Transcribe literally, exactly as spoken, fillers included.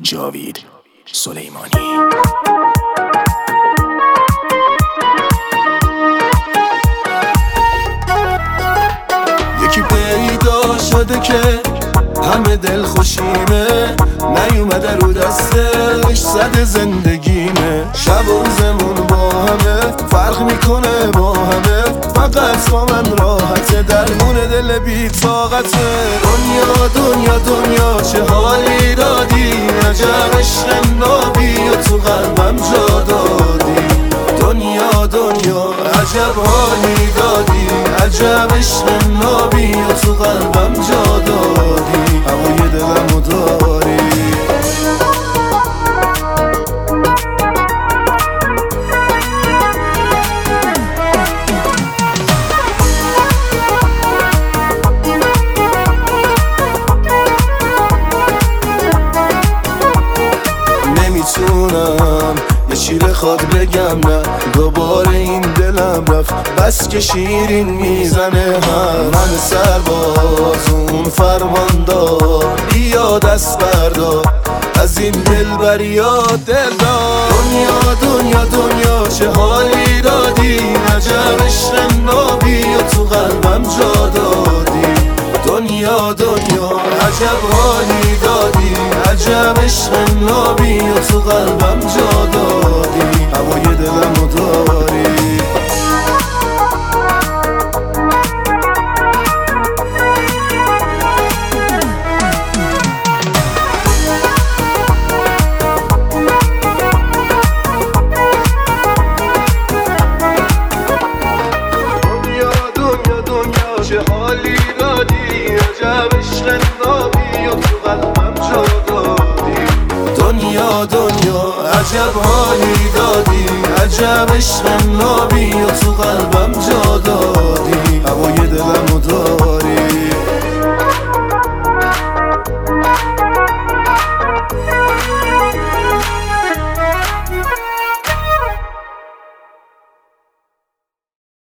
جاوید سلیمانی. یکی پیدا شده که همه دل خوشیمه، نیومده رو دستش صد زندگیمه. شب و روزمون با همه فرق میکنه با همه، فقط با من راحته درمون دل بی طاقته. دنیا دنیا دنیا چه حالی دادی، عجب عشق نابی و تو قلبم جا دادی. دنیا دنیا عجب حالی دادی، عجب عشق نابی و تو قلبم جا دادی. هوای دلمو داری. نمیتونم یه چی بخواد بگم، نه دوباره این دلم رفت بس که شیرین میزنه هم. من سرباز اون فرماندار، بیا دست بردار از این دلبریات دلدار. دنیا دنیا دنیا چه حالی دادی، عجب عشق نابی و تو قلبم جا دادی. دنیا دنیا عجب حالی دادی، عجب عشق نابی و تو قلبم جا دادی. هوای دلمو داری. چه حالی دادی، عجب عشق نابی و تو قلبم جا دادی. دنیا دنیا عجب حالی دادی، عجب عشق نابی و تو قلبم جا دادی.